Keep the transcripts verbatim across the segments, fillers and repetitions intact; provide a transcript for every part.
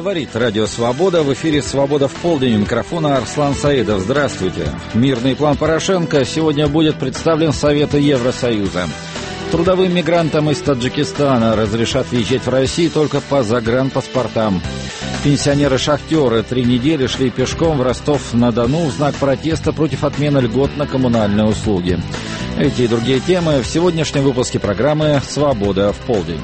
Говорит Радио Свобода. В эфире «Свобода в полдень». У микрофона Арслан Саидов. Здравствуйте. Мирный план Порошенко сегодня будет представлен Совету Евросоюза. Трудовым мигрантам из Таджикистана разрешат въезжать в Россию только по загранпаспортам. Пенсионеры-шахтеры три недели шли пешком в Ростов-на-Дону в знак протеста против отмены льгот на коммунальные услуги. Эти и другие темы в сегодняшнем выпуске программы «Свобода в полдень».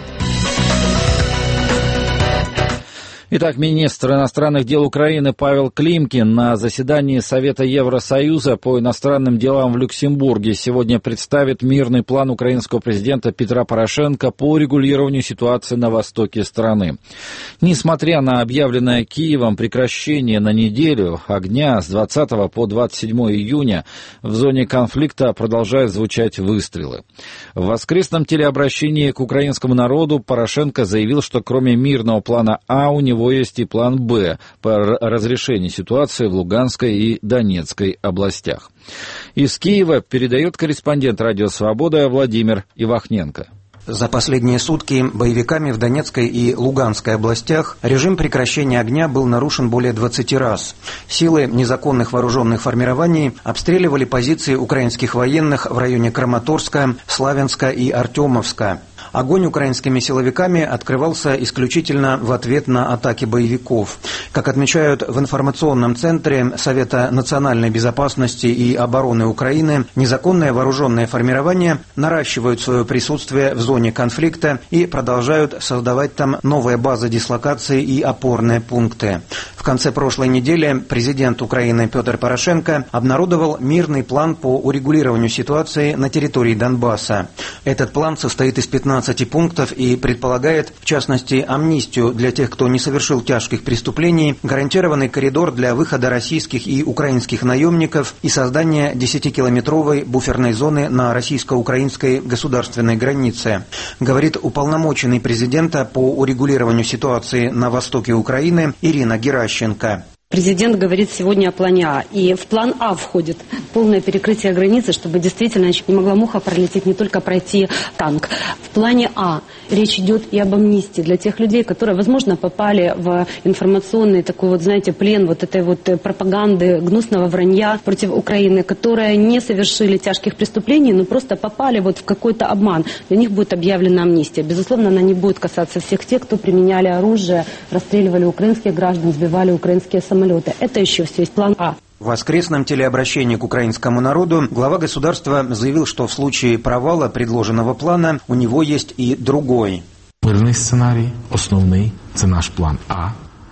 Итак, министр иностранных дел Украины Павел Климкин на заседании Совета Евросоюза по иностранным делам в Люксембурге сегодня представит мирный план украинского президента Петра Порошенко по урегулированию ситуации на востоке страны. Несмотря на объявленное Киевом прекращение на неделю огня с двадцатого по двадцать седьмое июня, в зоне конфликта продолжают звучать выстрелы. В воскресном телеобращении к украинскому народу Порошенко заявил, что кроме мирного плана А у него есть и план «Б» по разрешению ситуации в Луганской и Донецкой областях. Из Киева передает корреспондент «Радио Свобода» Владимир Ивахненко. За последние сутки боевиками в Донецкой и Луганской областях режим прекращения огня был нарушен более двадцати раз. Силы незаконных вооруженных формирований обстреливали позиции украинских военных в районе Краматорска, Славянска и Артемовска. Огонь украинскими силовиками открывался исключительно в ответ на атаки боевиков. Как отмечают в информационном центре Совета национальной безопасности и обороны Украины, незаконные вооруженные формирования наращивают свое присутствие в зоне конфликта и продолжают создавать там новые базы дислокации и опорные пункты. В конце прошлой недели президент Украины Петр Порошенко обнародовал мирный план по урегулированию ситуации на территории Донбасса. Этот план состоит из пятнадцати пунктов и предполагает, в частности, амнистию для тех, кто не совершил тяжких преступлений, гарантированный коридор для выхода российских и украинских наемников и создание десятикилометровой буферной зоны на российско-украинской государственной границе. Говорит уполномоченный президента по урегулированию ситуации на востоке Украины Ирина Геращенко. Президент говорит сегодня о плане А. И в план А входит полное перекрытие границы, чтобы действительно не могла муха пролететь, не только пройти танк. В плане А речь идет и об амнистии для тех людей, которые, возможно, попали в информационный такой вот, знаете, плен вот этой вот пропаганды, гнусного вранья против Украины, которые не совершили тяжких преступлений, но просто попали вот в какой-то обман. Для них будет объявлена амнистия. Безусловно, она не будет касаться всех тех, кто применяли оружие, расстреливали украинских граждан, сбивали украинские самолеты. Это еще все есть план А. В воскресном телеобращении к украинскому народу глава государства заявил, что в случае провала предложенного плана у него есть и другой. Мирный сценарий, основной, это наш план А.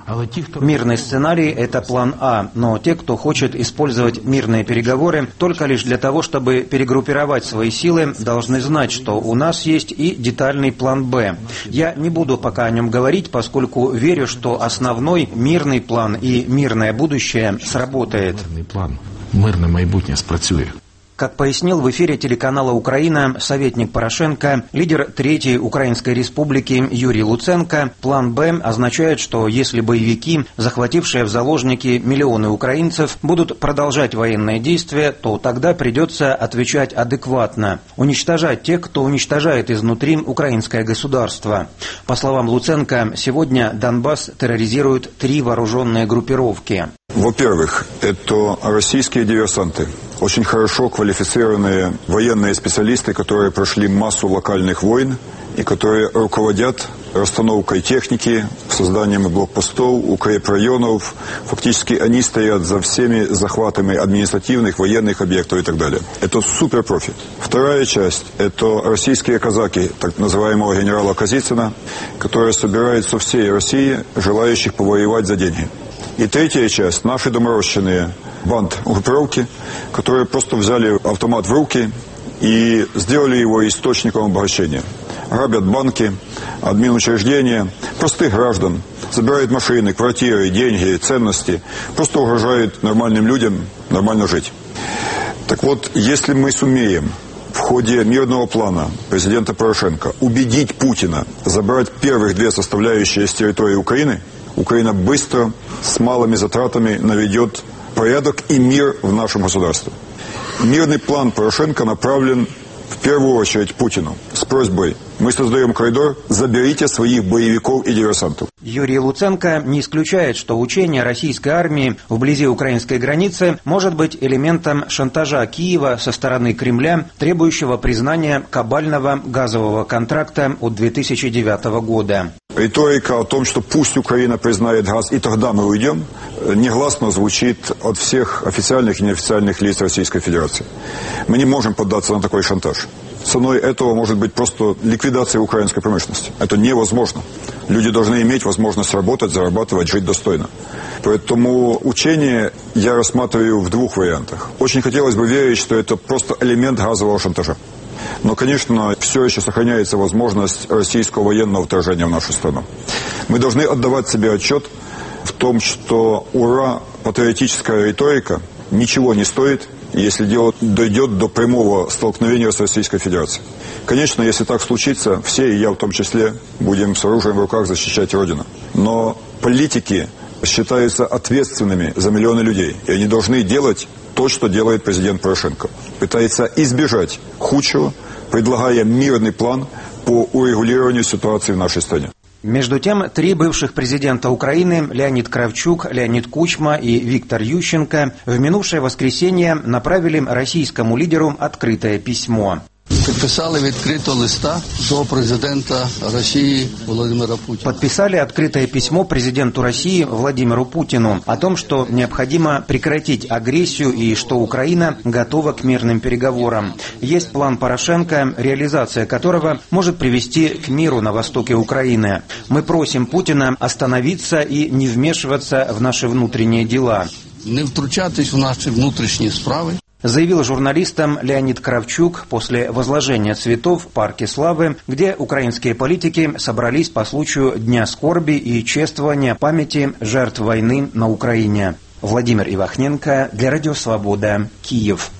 Мирный сценарий – это план А, но те, кто хочет использовать мирные переговоры только лишь для того, чтобы перегруппировать свои силы, должны знать, что у нас есть и детальный план Б. Я не буду пока о нем говорить, поскольку верю, что основной мирный план и мирное будущее сработает. Мирный план, мирне майбутнє спрацює. Как пояснил в эфире телеканала «Украина» советник Порошенко, лидер Третьей Украинской Республики Юрий Луценко, план «Б» означает, что если боевики, захватившие в заложники миллионы украинцев, будут продолжать военные действия, то тогда придется отвечать адекватно, уничтожать тех, кто уничтожает изнутри украинское государство. По словам Луценко, сегодня Донбасс терроризируют три вооруженные группировки. Во-первых, это российские диверсанты. Очень хорошо квалифицированные военные специалисты, которые прошли массу локальных войн и которые руководят расстановкой техники, созданием блокпостов, укрепрайонов. Фактически они стоят за всеми захватами административных, военных объектов и так далее. Это суперпрофи. Вторая часть – это российские казаки, так называемого генерала Козицына, которые собирают со всей России желающих повоевать за деньги. И третья часть – наши доморощенные банд группировки, которые просто взяли автомат в руки и сделали его источником обогащения. Грабят банки, админучреждения, простых граждан, забирают машины, квартиры, деньги, ценности, просто угрожают нормальным людям нормально жить. Так вот, если мы сумеем в ходе мирного плана президента Порошенко убедить Путина забрать первых две составляющие с территории Украины, Украина быстро, с малыми затратами наведет порядок и мир в нашем государстве. Мирный план Порошенко направлен в первую очередь Путину с просьбой Мы создаем коридор, заберите своих боевиков и диверсантов. Юрий Луценко не исключает, что учение российской армии вблизи украинской границы может быть элементом шантажа Киева со стороны Кремля, требующего признания кабального газового контракта от две тысячи девятого года. Риторика о том, что пусть Украина признает газ, и тогда мы уйдем, негласно звучит от всех официальных и неофициальных лиц Российской Федерации. Мы не можем поддаться на такой шантаж. Ценой этого может быть просто ликвидация украинской промышленности. Это невозможно. Люди должны иметь возможность работать, зарабатывать, жить достойно. Поэтому учение я рассматриваю в двух вариантах. Очень хотелось бы верить, что это просто элемент газового шантажа. Но, конечно, все еще сохраняется возможность российского военного вторжения в нашу страну. Мы должны отдавать себе отчет в том, что ура, патриотическая риторика ничего не стоит, если дело дойдет до прямого столкновения с Российской Федерацией. Конечно, если так случится, все, и я в том числе, будем с оружием в руках защищать Родину. Но политики считаются ответственными за миллионы людей, и они должны делать то, что делает президент Порошенко. Пытается избежать худшего, предлагая мирный план по урегулированию ситуации в нашей стране. Между тем, три бывших президента Украины, Леонид Кравчук, Леонид Кучма и Виктор Ющенко, в минувшее воскресенье направили российскому лидеру открытое письмо. Підписали відкрито листа до президента России Владимира Путина. Подписали открытое письмо президенту России Владимиру Путину о том, что необходимо прекратить агрессию и что Украина готова к мирным переговорам. Есть план Порошенко, реализация которого может привести к миру на востоке Украины. Мы просим Путина остановиться и не вмешиваться в наши внутренние дела. Не втручатись в наши внутренние справы. Заявил журналистам Леонид Кравчук после возложения цветов в Парке Славы, где украинские политики собрались по случаю Дня скорби и чествования памяти жертв войны на Украине. Владимир Ивахненко для Радио Свобода, Киев.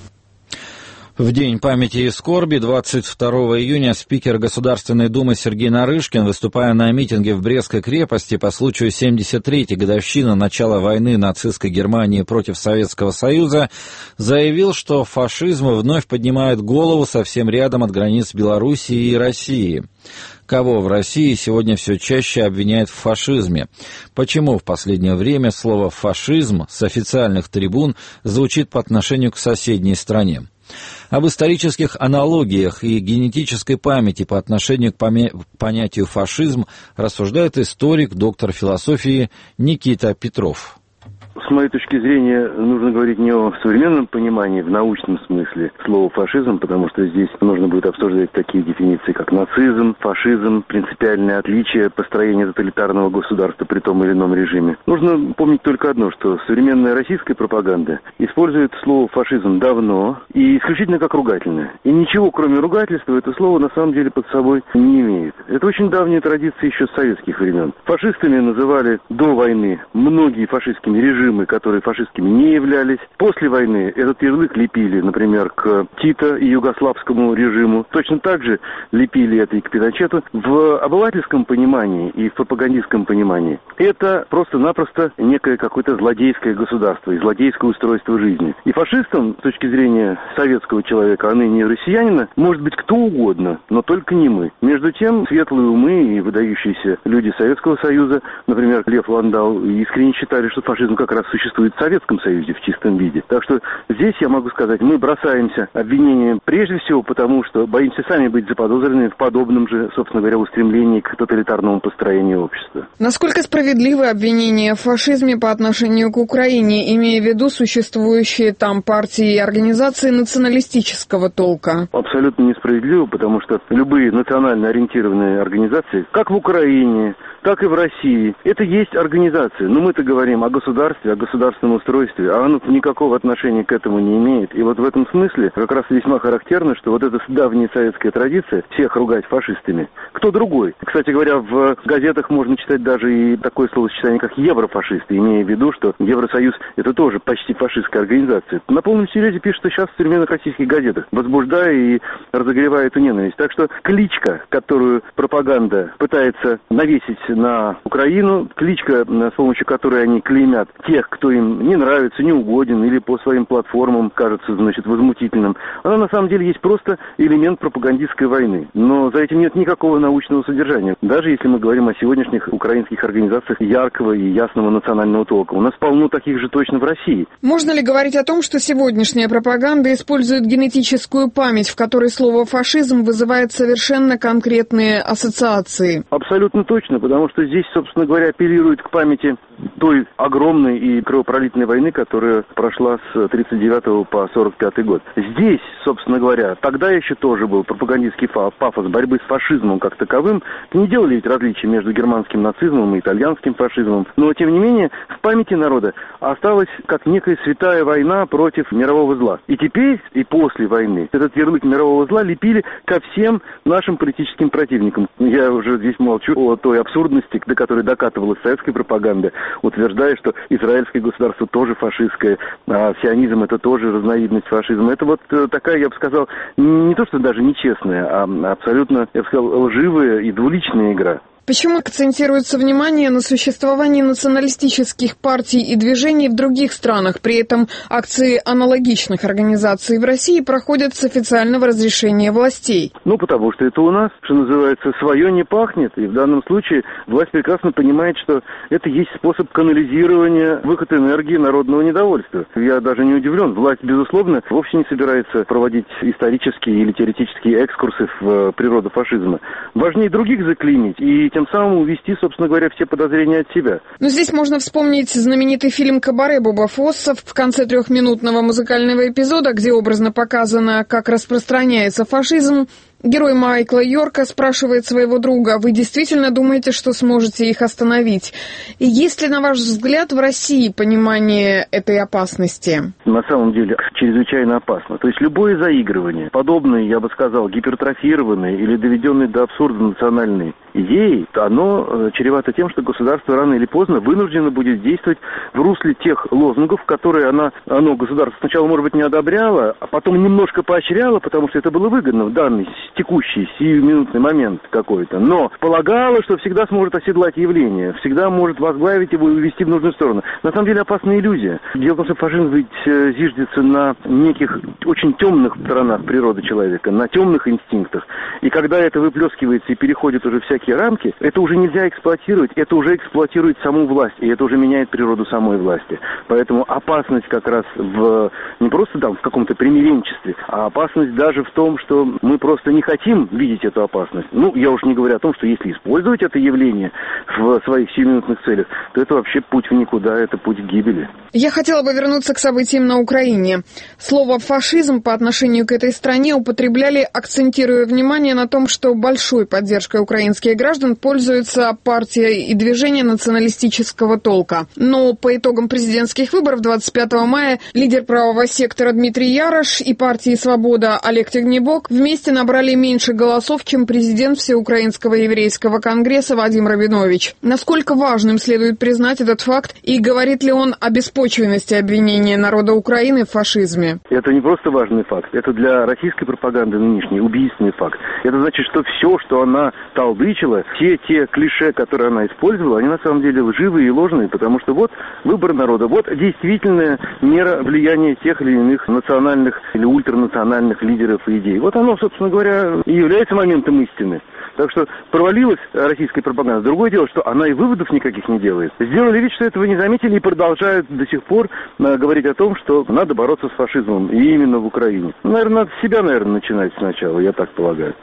В День памяти и скорби двадцать второго июня спикер Государственной Думы Сергей Нарышкин, выступая на митинге в Брестской крепости по случаю семьдесят третьей годовщины начала войны нацистской Германии против Советского Союза, заявил, что фашизм вновь поднимает голову совсем рядом от границ Белоруссии и России. Кого в России сегодня все чаще обвиняют в фашизме? Почему в последнее время слово «фашизм» с официальных трибун звучит по отношению к соседней стране? Об исторических аналогиях и генетической памяти по отношению к понятию «фашизм» рассуждает историк, доктор философии Никита Петров. С моей точки зрения, нужно говорить не о современном понимании, в научном смысле слова «фашизм», потому что здесь нужно будет обсуждать такие дефиниции, как нацизм, фашизм, принципиальное отличие построения тоталитарного государства при том или ином режиме. Нужно помнить только одно, что современная российская пропаганда использует слово «фашизм» давно и исключительно как ругательное. И ничего, кроме ругательства, это слово на самом деле под собой не имеет. Это очень давняя традиция еще с советских времен. Фашистами называли до войны многие фашистскими режимы, которые фашистскими не являлись. После войны этот ярлык лепили, например, к Тито и югославскому режиму. Точно так же лепили это и к Пиночету. В обывательском понимании и в пропагандистском понимании это просто-напросто некое какое-то злодейское государство и злодейское устройство жизни. И фашистом, с точки зрения советского человека, а ныне россиянина, может быть кто угодно, но только не мы. Между тем, светлые умы и выдающиеся люди Советского Союза, например, Лев Ландау, искренне считали, что фашизм как раз существует в Советском Союзе в чистом виде. Так что здесь, я могу сказать, мы бросаемся обвинением прежде всего потому, что боимся сами быть заподозренными в подобном же, собственно говоря, устремлении к тоталитарному построению общества. Насколько справедливы обвинения в фашизме по отношению к Украине, имея в виду существующие там партии и организации националистического толка? Абсолютно несправедливо, потому что любые национально ориентированные организации, как в Украине, так и в России, это есть организации. Но мы-то говорим о государстве, о государственном устройстве, а оно никакого отношения к этому не имеет. И вот в этом смысле как раз весьма характерно, что вот эта давняя советская традиция всех ругать фашистами. Кто другой? Кстати говоря, в газетах можно читать даже и такое словосочетание, как еврофашисты, имея в виду, что Евросоюз – это тоже почти фашистская организация. На полном серьезе пишется сейчас в современных российских газетах, возбуждая и разогревая эту ненависть. Так что кличка, которую пропаганда пытается навесить на Украину. Кличка, с помощью которой они клеймят тех, кто им не нравится, не угоден или по своим платформам кажется, значит, возмутительным, она на самом деле есть просто элемент пропагандистской войны. Но за этим нет никакого научного содержания. Даже если мы говорим о сегодняшних украинских организациях яркого и ясного национального толка. У нас полно таких же точно в России. Можно ли говорить о том, что сегодняшняя пропаганда использует генетическую память, в которой слово «фашизм» вызывает совершенно конкретные ассоциации? Абсолютно точно, потому что здесь, собственно говоря, апеллирует к памяти той огромной и кровопролитной войны, которая прошла с тридцать девятого по сорок пятый год. Здесь, собственно говоря, тогда еще тоже был пропагандистский пафос борьбы с фашизмом как таковым. Не делали ведь различия между германским нацизмом и итальянским фашизмом. Но, тем не менее, в памяти народа осталась как некая святая война против мирового зла. И теперь, и после войны, этот ярлык мирового зла лепили ко всем нашим политическим противникам. Я уже здесь молчу о той абсурдности, до которой докатывалась советская пропаганда, утверждая, что израильское государство тоже фашистское, а сионизм — это тоже разновидность фашизма. Это вот такая, я бы сказал, не то что даже нечестная, а абсолютно, я бы сказал, лживая и двуличная игра. Почему акцентируется внимание на существовании националистических партий и движений в других странах? При этом акции аналогичных организаций в России проходят с официального разрешения властей. Ну, потому что это у нас, что называется, свое не пахнет. И в данном случае власть прекрасно понимает, что это есть способ канализирования выхода энергии народного недовольства. Я даже не удивлен. Власть, безусловно, вовсе не собирается проводить исторические или теоретические экскурсы в природу фашизма. Важнее других заклеймить и тем самым увести, собственно говоря, все подозрения от себя. Но здесь можно вспомнить знаменитый фильм «Кабаре» Боба Фосса в конце трехминутного музыкального эпизода, где образно показано, как распространяется фашизм. Герой Майкла Йорка спрашивает своего друга: «Вы действительно думаете, что сможете их остановить?» И есть ли, на ваш взгляд, в России понимание этой опасности? На самом деле, чрезвычайно опасно. То есть любое заигрывание, подобное, я бы сказал, гипертрофированное или доведенное до абсурда национальной идеи, оно чревато тем, что государство рано или поздно вынуждено будет действовать в русле тех лозунгов, которые оно, оно государство сначала, может быть, не одобряло, а потом немножко поощряло, потому что это было выгодно в данный текущий, сиюминутный момент какой-то, но полагала, что всегда сможет оседлать явление, всегда может возглавить его и увести в нужную сторону. На самом деле опасная иллюзия. Дело в том, что фашизм ведь зиждется на неких очень темных сторонах природы человека, на темных инстинктах. И когда это выплескивается и переходит уже всякие рамки, это уже нельзя эксплуатировать, это уже эксплуатирует саму власть, и это уже меняет природу самой власти. Поэтому опасность как раз в не просто там в каком-то примиренчестве, а опасность даже в том, что мы просто не хотим видеть эту опасность. Ну, я уж не говорю о том, что если использовать это явление в своих сиюминутных целях, то это вообще путь в никуда, это путь к гибели. Я хотела бы вернуться к событиям на Украине. Слово «фашизм» по отношению к этой стране употребляли, акцентируя внимание на том, что большой поддержкой украинских граждан пользуются партия и движение националистического толка. Но по итогам президентских выборов двадцать пятого мая лидер правого сектора Дмитрий Ярош и партии «Свобода» Олег Тягнебок вместе набрали меньше голосов, чем президент Всеукраинского еврейского конгресса Вадим Рабинович. Насколько важным следует признать этот факт, и говорит ли он о беспочвенности обвинения народа Украины в фашизме? Это не просто важный факт, это для российской пропаганды нынешней убийственный факт. Это значит, что все, что она толдычила, все те клише, которые она использовала, они на самом деле лживые и ложные, потому что вот выбор народа, вот действительная мера влияния тех или иных национальных или ультранациональных лидеров и идей. Вот оно, собственно говоря, и является моментом истины. Так что провалилась российская пропаганда. Другое дело, что она и выводов никаких не делает. Сделали вид, что этого не заметили, и продолжают до сих пор э, говорить о том, что надо бороться с фашизмом, и именно в Украине. Наверное, надо с себя, наверное, начинать сначала, я так полагаю.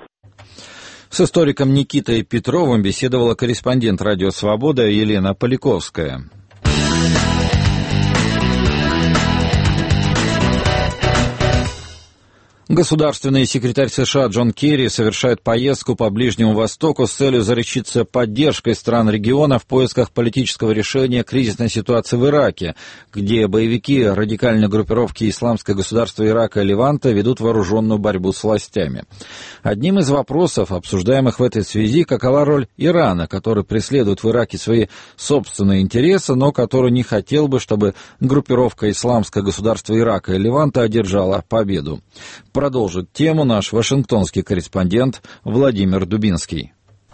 С историком Никитой Петровым беседовала корреспондент «Радио Свобода» Елена Поляковская. Государственный секретарь США Джон Керри совершает поездку по Ближнему Востоку с целью заручиться поддержкой стран региона в поисках политического решения кризисной ситуации в Ираке, где боевики радикальной группировки «Исламское государство Ирака» и Леванта ведут вооруженную борьбу с властями. Одним из вопросов, обсуждаемых в этой связи, какова роль Ирана, который преследует в Ираке свои собственные интересы, но который не хотел бы, чтобы группировка «Исламское государство Ирака» и Леванта одержала победу. Продолжит тему наш вашингтонский корреспондент Владимир Дубинский.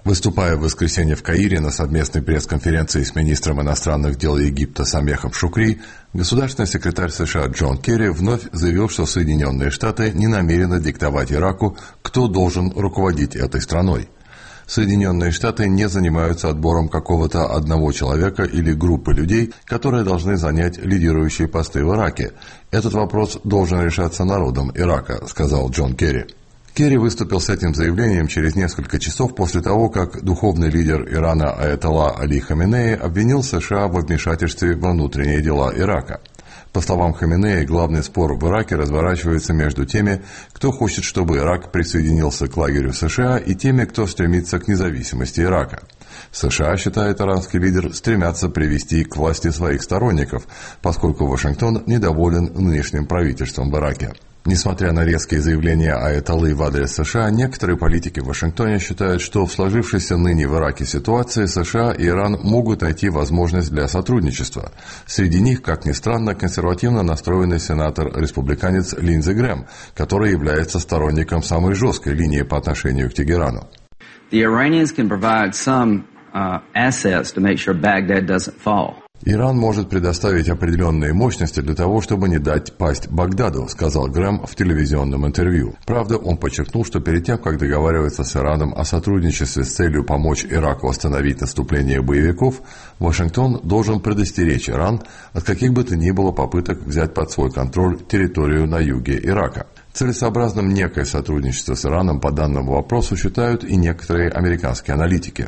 Выступая в воскресенье в Каире на совместной пресс-конференции с министром иностранных дел Египта Самехом Шукри, государственный секретарь США Джон Керри вновь заявил, что Соединенные Штаты не намерены диктовать Ираку, кто должен руководить этой страной. Соединенные Штаты не занимаются отбором какого-то одного человека или группы людей, которые должны занять лидирующие посты в Ираке. Этот вопрос должен решаться народом Ирака, сказал Джон Керри. Керри выступил с этим заявлением через несколько часов после того, как духовный лидер Ирана Аятолла Али Хаминеи обвинил США во вмешательстве во внутренние дела Ирака. По словам Хаминеи, главный спор в Ираке разворачивается между теми, кто хочет, чтобы Ирак присоединился к лагерю США, и теми, кто стремится к независимости Ирака. США, считает иранский лидер, стремятся привести к власти своих сторонников, поскольку Вашингтон недоволен нынешним правительством в Ираке. Несмотря на резкие заявления Аятоллы в адрес США, некоторые политики в Вашингтоне считают, что в сложившейся ныне в Ираке ситуации США и Иран могут найти возможность для сотрудничества. Среди них, как ни странно, консервативно настроенный сенатор-республиканец Линдзи Грэм, который является сторонником самой жесткой линии по отношению к Тегерану. The Iranians can provide some uh, assets to make sure Baghdad doesn't fall. Иран может предоставить определенные мощности для того, чтобы не дать пасть Багдаду, сказал Грэм в телевизионном интервью. Правда, он подчеркнул, что перед тем, как договариваться с Ираном о сотрудничестве с целью помочь Ираку остановить наступление боевиков, Вашингтон должен предостеречь Иран от каких бы то ни было попыток взять под свой контроль территорию на юге Ирака. Целесообразным некое сотрудничество с Ираном по данному вопросу считают и некоторые американские аналитики.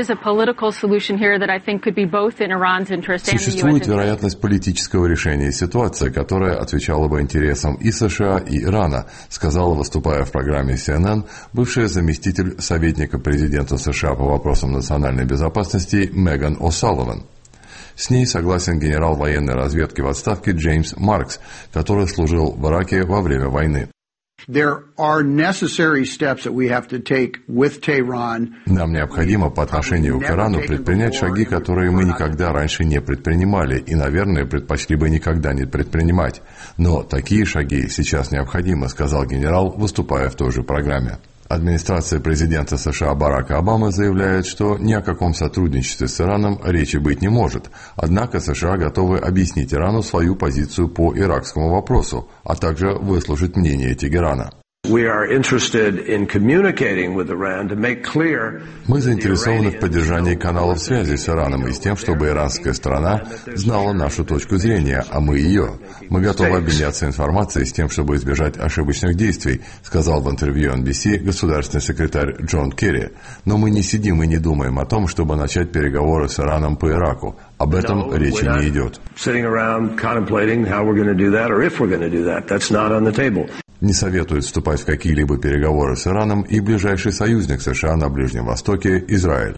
Существует вероятность политического решения ситуации, которая отвечала бы интересам и США, и Ирана, сказала, выступая в программе си эн эн, бывшая заместитель советника президента США по вопросам национальной безопасности Меган О'Салливан. С ней согласен генерал военной разведки в отставке Джеймс Маркс, который служил в Ираке во время войны. Нам необходимо по отношению к Ирану предпринять шаги, которые мы никогда раньше не предпринимали и, наверное, предпочли бы никогда не предпринимать. Но такие шаги сейчас необходимы, сказал генерал, выступая в той же программе. Администрация президента США Барака Обамы заявляет, что ни о каком сотрудничестве с Ираном речи быть не может. Однако США готовы объяснить Ирану свою позицию по иракскому вопросу, а также выслушать мнение Тегерана. Мы заинтересованы в поддержании каналов связи с Ираном и с тем, чтобы иранская сторона знала нашу точку зрения, а мы ее. Мы готовы обменяться информацией с тем, чтобы избежать ошибочных действий, сказал в интервью эн би си государственный секретарь Джон Керри. Но мы не сидим и не думаем о том, чтобы начать переговоры с Ираном по Ираку. Об этом речи не идет. Не советует вступать в какие-либо переговоры с Ираном и ближайший союзник США на Ближнем Востоке – Израиль.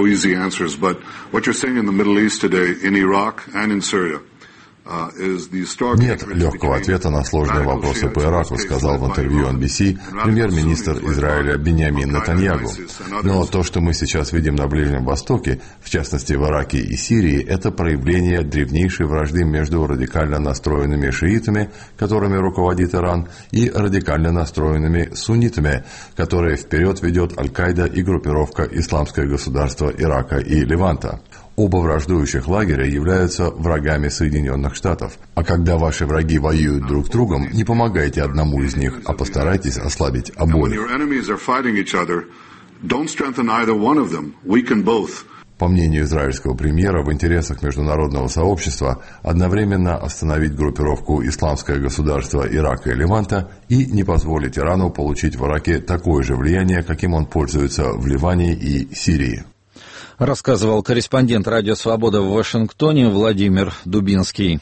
Нет легкого ответа на сложные вопросы по Ираку, сказал в интервью эн би си премьер-министр Израиля Биньямин Нетаньяху. Но то, что мы сейчас видим на Ближнем Востоке, в частности в Ираке и Сирии, это проявление древнейшей вражды между радикально настроенными шиитами, которыми руководит Иран, и радикально настроенными суннитами, которые вперед ведет Аль-Каида и группировка Исламское государство Ирака и Леванта. Оба враждующих лагеря являются врагами Соединенных Штатов. А когда ваши враги воюют друг с другом, не помогайте одному из них, а постарайтесь ослабить обоих. По мнению израильского премьера, в интересах международного сообщества одновременно остановить группировку Исламское государство Ирака и Леванта и не позволить Ирану получить в Ираке такое же влияние, каким он пользуется в Ливане и Сирии. Рассказывал корреспондент «Радио Свобода» в Вашингтоне Владимир Дубинский.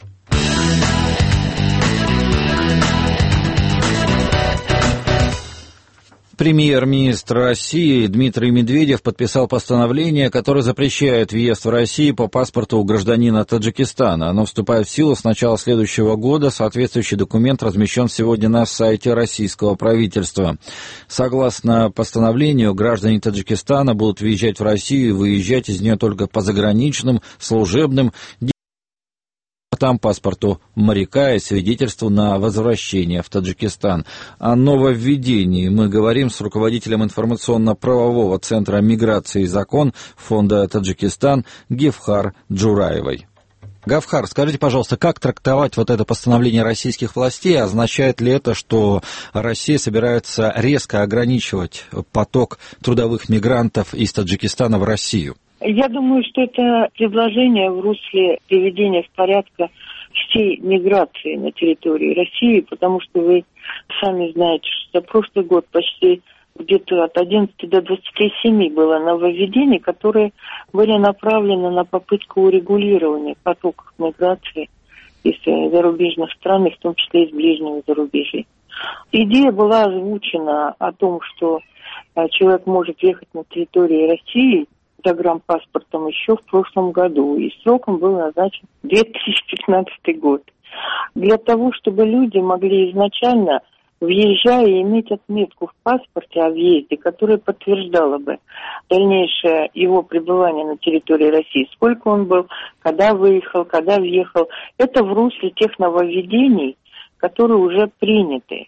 Премьер-министр России Дмитрий Медведев подписал постановление, которое запрещает въезд в Россию по паспорту у гражданина Таджикистана. Оно вступает в силу с начала следующего года. Соответствующий документ размещен сегодня на сайте российского правительства. Согласно постановлению, граждане Таджикистана будут въезжать в Россию и выезжать из нее только по заграничным, служебным, там паспорту моряка и свидетельству на возвращение в Таджикистан. О нововведении мы говорим с руководителем информационно-правового центра миграции и закон фонда «Таджикистан» Гевхар Джураевой. Гавхар, скажите, пожалуйста, как трактовать вот это постановление российских властей? Означает ли это, что Россия собирается резко ограничивать поток трудовых мигрантов из Таджикистана в Россию? Я думаю, что это предложение в русле приведения в порядок всей миграции на территории России, потому что вы сами знаете, что за прошлый год почти где-то от одиннадцати до двадцати семи было нововведений, которые были направлены на попытку урегулирования потоков миграции из зарубежных стран, в том числе из ближнего зарубежья. Идея была озвучена о том, что человек может ехать на территории России с загранпаспортом еще в прошлом году, и сроком был назначен две тысячи пятнадцатый год. Для того, чтобы люди могли изначально, въезжая, иметь отметку в паспорте о въезде, которая подтверждала бы дальнейшее его пребывание на территории России, сколько он был, когда выехал, когда въехал. Это в русле тех нововведений, которые уже приняты.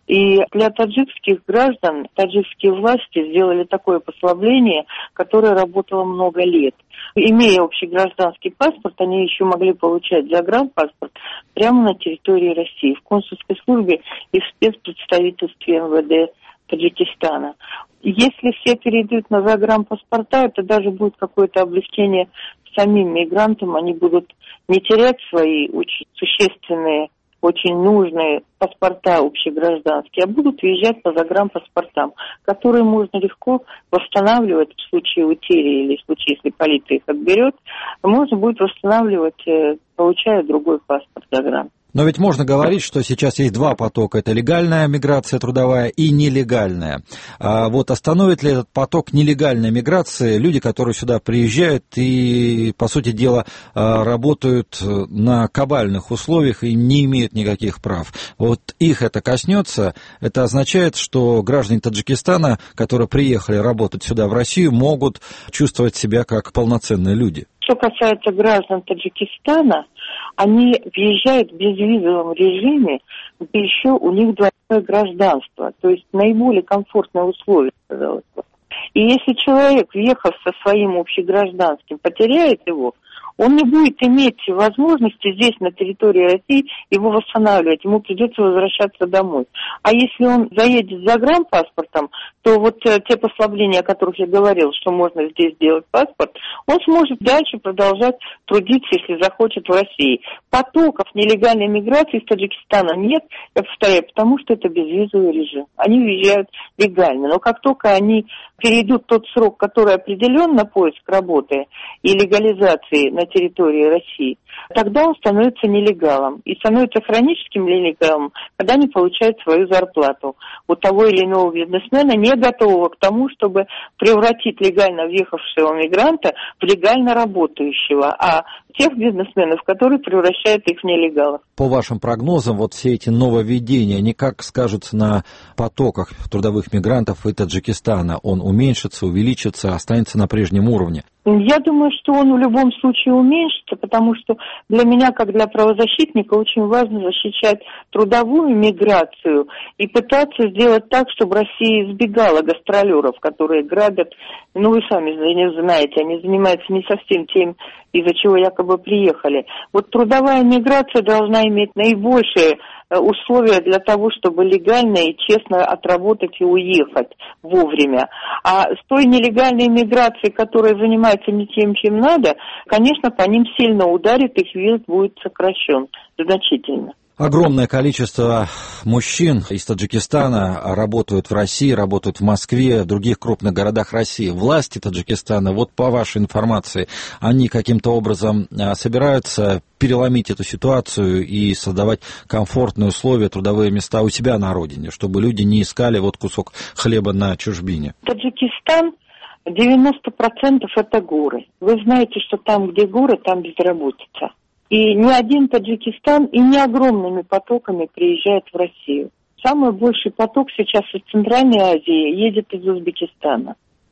И для таджикских граждан таджикские власти сделали такое послабление, которое работало много лет. Имея общегражданский паспорт, они еще могли получать загранпаспорт прямо на территории России, в консульской службе и в спецпредставительстве эм вэ дэ Таджикистана. Если все перейдут на загранпаспорта, это даже будет какое-то облегчение самим мигрантам. Они будут не терять свои очень существенные, очень нужные паспорта общегражданские, а будут въезжать по загранпаспортам, которые можно легко восстанавливать в случае утери или в случае, если полиция их отберет, можно будет восстанавливать, получая другой паспорт загран. Но ведь можно говорить, что сейчас есть два потока. Это легальная миграция трудовая и нелегальная. А вот остановит ли этот поток нелегальной миграции люди, которые сюда приезжают и, по сути дела, работают на кабальных условиях и не имеют никаких прав? Вот их это коснется. Это означает, что граждане Таджикистана, которые приехали работать сюда в Россию, могут чувствовать себя как полноценные люди. Что касается граждан Таджикистана, они въезжают в безвизовом режиме, где еще у них двойное гражданство, то есть наиболее комфортные условия, казалось бы. И если человек, въехав со своим общегражданским, потеряет его, он не будет иметь возможности здесь, на территории России, его восстанавливать. Ему придется возвращаться домой. А если он заедет с загранпаспортом, то вот те послабления, о которых я говорил, что можно здесь сделать паспорт, он сможет дальше продолжать трудиться, если захочет, в России. Потоков нелегальной миграции из Таджикистана нет, я повторяю, потому что это безвизовый режим. Они въезжают легально. Но как только они перейдут тот срок, который определен на поиск работы и легализации на территории России, тогда он становится нелегалом. И становится хроническим нелегалом, когда не получает свою зарплату. У того или иного бизнесмена, не готового к тому, чтобы превратить легально въехавшего мигранта в легально работающего, а тех бизнесменов, которые превращают их в нелегалов. По вашим прогнозам, вот все эти нововведения, они как скажутся на потоках трудовых мигрантов из Таджикистана? Он уменьшится, увеличится, останется на прежнем уровне? Я думаю, что он в любом случае уменьшится, потому что для меня, как для правозащитника, очень важно защищать трудовую миграцию и пытаться сделать так, чтобы Россия избегала гастролеров, которые грабят. Ну, вы сами знаете, они занимаются не совсем тем, из-за чего якобы приехали. Вот трудовая миграция должна иметь наибольшие условия для того, чтобы легально и честно отработать и уехать вовремя. А с той нелегальной миграцией, которая занимается не тем, чем надо, конечно, по ним сильно ударит, их вес будет сокращен значительно. Огромное количество мужчин из Таджикистана работают в России, работают в Москве, в других крупных городах России. Власти Таджикистана, вот по вашей информации, они каким-то образом собираются переломить эту ситуацию и создавать комфортные условия, трудовые места у себя на родине, чтобы люди не искали вот кусок хлеба на чужбине? Таджикистан девяносто процентов это горы. Вы знаете, что там, где горы, там безработица. И ни один Таджикистан и не огромными потоками приезжает в Россию. Самый большой поток сейчас из Центральной Азии едет из Узбекистана.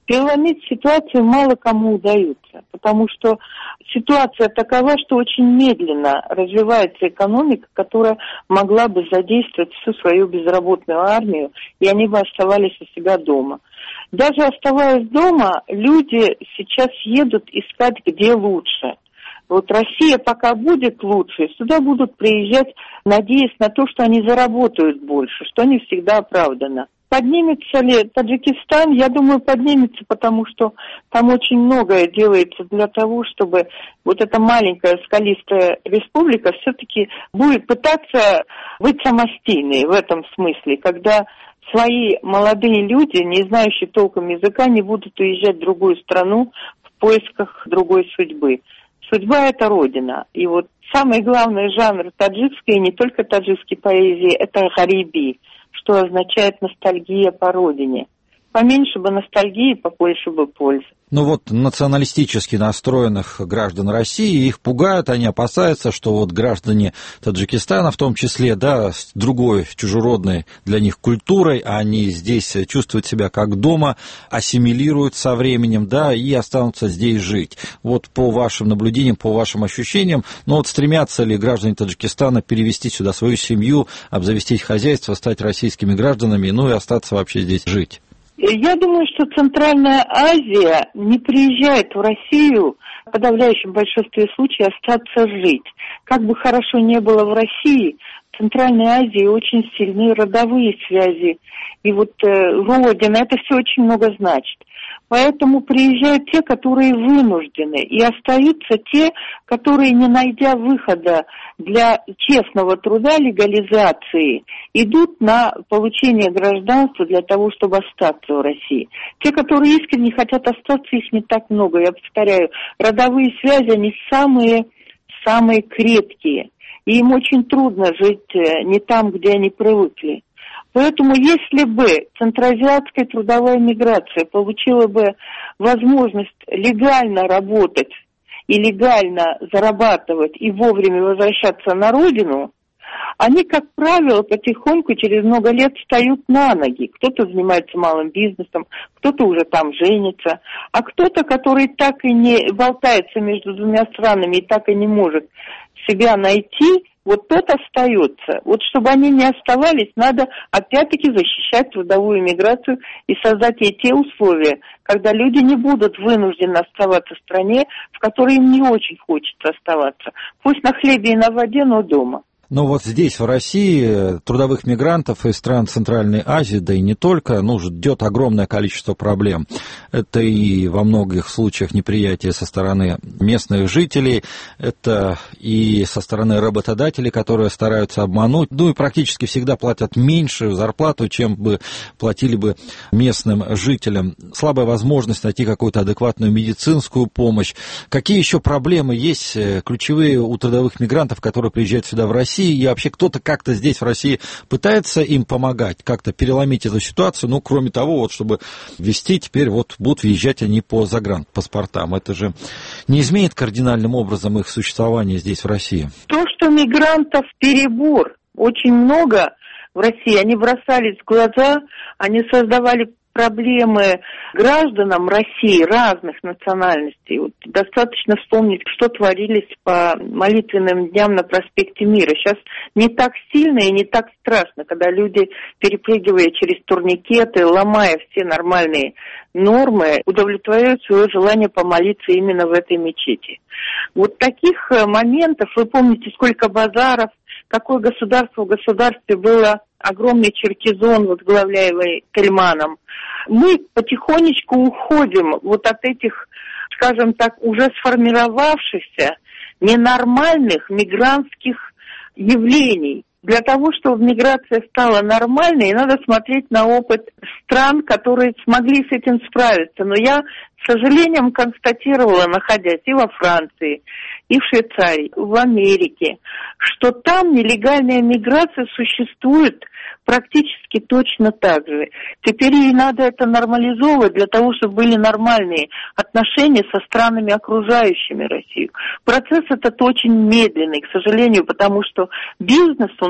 Переломить ситуацию мало кому удается, потому что ситуация такова, что очень медленно развивается экономика, которая могла бы задействовать всю свою безработную армию, и они бы оставались у себя дома. Даже оставаясь дома, люди сейчас едут искать, где лучше. Вот Россия пока будет лучше, сюда будут приезжать, надеясь на то, что они заработают больше, что не всегда оправдано. Поднимется ли Таджикистан? Я думаю, поднимется, потому что там очень многое делается для того, чтобы вот эта маленькая скалистая республика все-таки будет пытаться быть самостийной в этом смысле, когда свои молодые люди, не знающие толком языка, не будут уезжать в другую страну в поисках другой судьбы. Судьба – это родина. И вот самый главный жанр таджикской, и не только таджикской поэзии, это гариби, что означает ностальгия по родине. Поменьше бы ностальгии, побольше бы пользы. Ну вот националистически настроенных граждан России, их пугают, они опасаются, что вот граждане Таджикистана в том числе, да, с другой чужеродной для них культурой, они здесь чувствуют себя как дома, ассимилируют со временем, да, и останутся здесь жить. Вот по вашим наблюдениям, по вашим ощущениям, ну вот стремятся ли граждане Таджикистана перевести сюда свою семью, обзавестись хозяйством, стать российскими гражданами, ну и остаться вообще здесь жить? Я думаю, что Центральная Азия не приезжает в Россию в подавляющем большинстве случаев остаться жить. Как бы хорошо не было в России, в Центральной Азии очень сильны родовые связи. И вот э, родина, это все очень много значит. Поэтому приезжают те, которые вынуждены, и остаются те, которые, не найдя выхода для честного труда, легализации, идут на получение гражданства для того, чтобы остаться в России. Те, которые искренне хотят остаться, их не так много. Я повторяю, родовые связи, они самые, самые крепкие. И им очень трудно жить не там, где они привыкли. Поэтому если бы центроазиатская трудовая миграция получила бы возможность легально работать и легально зарабатывать и вовремя возвращаться на родину, они, как правило, потихоньку через много лет встают на ноги. Кто-то занимается малым бизнесом, кто-то уже там женится, а кто-то, который так и не болтается между двумя странами и так и не может себя найти, вот тот остается. Вот чтобы они не оставались, надо опять-таки защищать трудовую миграцию и создать ей те условия, когда люди не будут вынуждены оставаться в стране, в которой им не очень хочется оставаться. Пусть на хлебе и на воде, но дома. Ну вот здесь, в России, трудовых мигрантов из стран Центральной Азии, да и не только, ну, ждет огромное количество проблем. Это и во многих случаях неприятие со стороны местных жителей, это и со стороны работодателей, которые стараются обмануть, ну и практически всегда платят меньшую зарплату, чем бы платили бы местным жителям. Слабая возможность найти какую-то адекватную медицинскую помощь. Какие еще проблемы есть ключевые у трудовых мигрантов, которые приезжают сюда в Россию? И вообще кто-то как-то здесь в России пытается им помогать, как-то переломить эту ситуацию, ну, кроме того, вот, чтобы ввести теперь, вот, будут въезжать они по загранпаспортам. Это же не изменит кардинальным образом их существование здесь, в России? То, что мигрантов перебор, очень много в России, они бросались в глаза, они создавали проблемы гражданам России разных национальностей. Вот достаточно вспомнить, что творились по молитвенным дням на проспекте Мира. Сейчас не так сильно и не так страшно, когда люди, перепрыгивая через турникеты, ломая все нормальные нормы, удовлетворяют свое желание помолиться именно в этой мечети. Вот таких моментов, вы помните, сколько базаров, какое государство в государстве было, огромный Черкизон, возглавляемый Тельманом. Мы потихонечку уходим вот от этих, скажем так, уже сформировавшихся ненормальных мигрантских явлений. Для того, чтобы миграция стала нормальной, надо смотреть на опыт стран, которые смогли с этим справиться. Но я, к сожалению, констатировала, находясь и во Франции, и в Швейцарии, в Америке, что там нелегальная миграция существует практически точно так же. Теперь ей надо это нормализовывать для того, чтобы были нормальные отношения со странами, окружающими Россию. Процесс этот очень медленный, к сожалению, потому что бизнес у нас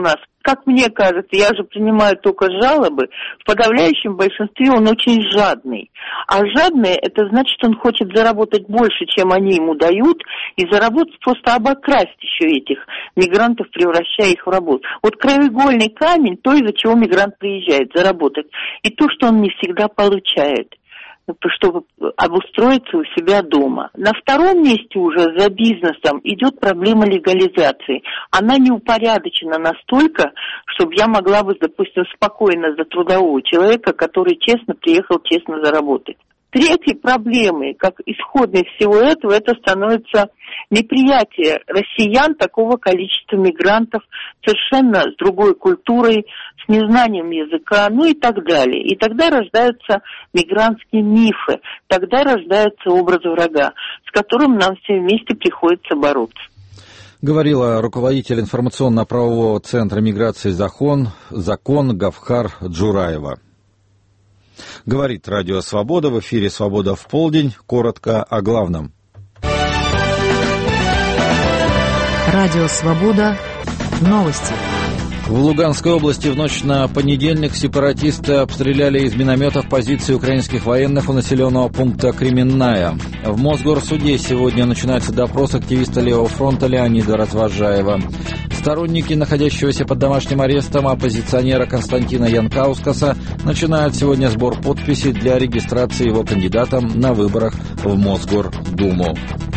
как мне кажется, я же принимаю только жалобы, в подавляющем большинстве он очень жадный. А жадный, это значит, он хочет заработать больше, чем они ему дают, и заработать, просто обокрасть еще этих мигрантов, превращая их в рабов. Вот краеугольный камень, то, из-за чего мигрант приезжает, заработать, и то, что он не всегда получает, чтобы обустроиться у себя дома. На втором месте уже за бизнесом идет проблема легализации. Она не упорядочена настолько, чтобы я могла бы, допустим, спокойно за трудового человека, который честно приехал, честно заработать. Третьей проблемой, как исходной всего этого, это становится неприятие россиян такого количества мигрантов совершенно с другой культурой, с незнанием языка, ну и так далее. И тогда рождаются мигрантские мифы, тогда рождается образ врага, с которым нам всем вместе приходится бороться. Говорила руководитель информационно-правового центра миграции «Закон», «Закон» Гавхар Джураева. Говорит Радио Свобода, в эфире «Свобода в полдень». Коротко о главном. Радио Свобода. Новости. В Луганской области в ночь на понедельник сепаратисты обстреляли из минометов позиции украинских военных у населенного пункта Кременная. В Мосгорсуде сегодня начинается допрос активиста Левого фронта Леонида Развожаева. Сторонники находящегося под домашним арестом оппозиционера Константина Янкаускаса начинают сегодня сбор подписей для регистрации его кандидатом на выборах в Мосгордуму.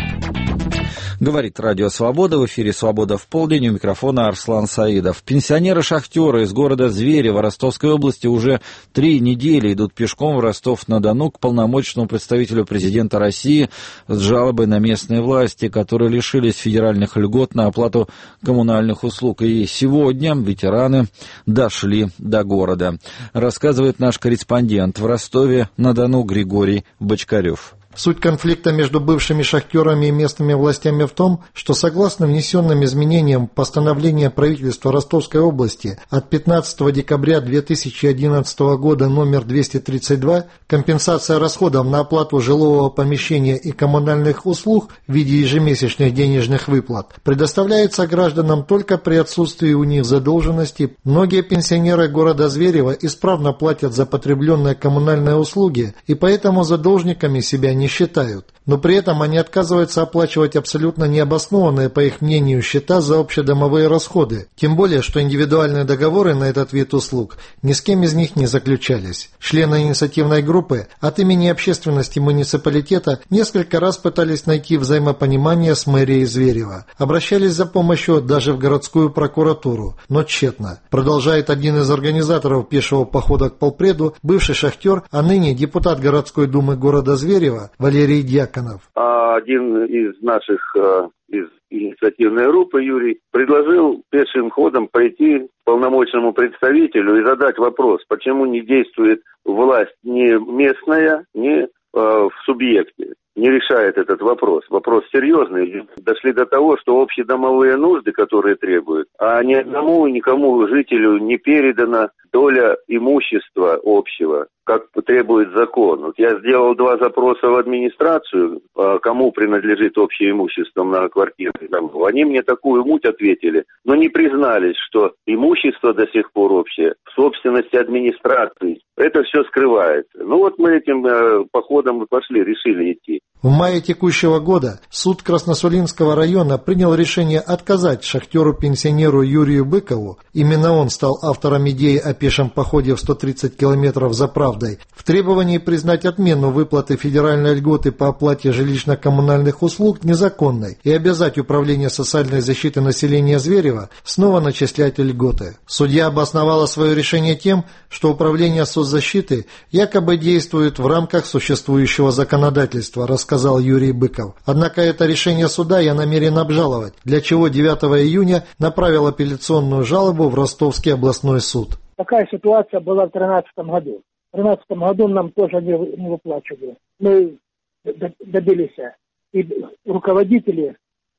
Говорит Радио Свобода, в эфире «Свобода в полдень», у микрофона Арслан Саидов. Пенсионеры-шахтеры из города Зверево Ростовской области уже три недели идут пешком в Ростов-на-Дону к полномочному представителю президента России с жалобой на местные власти, которые лишились федеральных льгот на оплату коммунальных услуг. И сегодня ветераны дошли до города, рассказывает наш корреспондент в Ростове-на-Дону Григорий Бочкарев. Суть конфликта между бывшими шахтерами и местными властями в том, что согласно внесенным изменениям постановления правительства Ростовской области от пятнадцатого декабря две тысячи одиннадцатого года номер двести тридцать два, компенсация расходов на оплату жилого помещения и коммунальных услуг в виде ежемесячных денежных выплат предоставляется гражданам только при отсутствии у них задолженности. Многие пенсионеры города Зверево исправно платят за потребленные коммунальные услуги и поэтому задолжниками себя не считают, но при этом они отказываются оплачивать абсолютно необоснованные, по их мнению, счета за общедомовые расходы, тем более, что индивидуальные договоры на этот вид услуг ни с кем из них не заключались. Члены инициативной группы от имени общественности муниципалитета несколько раз пытались найти взаимопонимание с мэрией Зверева, обращались за помощью даже в городскую прокуратуру, но тщетно. Продолжает один из организаторов пешего похода к полпреду, бывший шахтер, а ныне депутат городской думы города Зверево Валерий Дьяконов. Один из наших, из инициативной группы, Юрий, предложил пешим ходом пойти к полномочному представителю и задать вопрос, почему не действует власть ни местная, ни э, в субъекте. Не решает этот вопрос. Вопрос серьезный. Дошли до того, что общедомовые нужды, которые требуют, а ни одному, никому жителю не передана доля имущества общего, как требует закон. Вот я сделал два запроса в администрацию, кому принадлежит общее имущество на квартиры. Они мне такую муть ответили, но не признались, что имущество до сих пор общее в собственности администрации. Это все скрывается. Ну вот мы этим э, походом и пошли, решили идти. В мае текущего года суд Красносулинского района принял решение отказать шахтеру-пенсионеру Юрию Быкову, именно он стал автором идеи о пешем походе в сто тридцать километров за правдой, в требовании признать отмену выплаты федеральной льготы по оплате жилищно-коммунальных услуг незаконной и обязать Управление социальной защиты населения Зверева снова начислять льготы. Судья обосновала свое решение тем, что Управление соцзащиты якобы действует в рамках существующего законодательства, рассказал Юрий Быков. Однако это решение суда я намерен обжаловать, для чего девятого июня направил апелляционную жалобу в Ростовский областной суд. Такая ситуация была в тринадцатом году. В тринадцатом году нам тоже не, не выплачивали. Мы добились. И руководители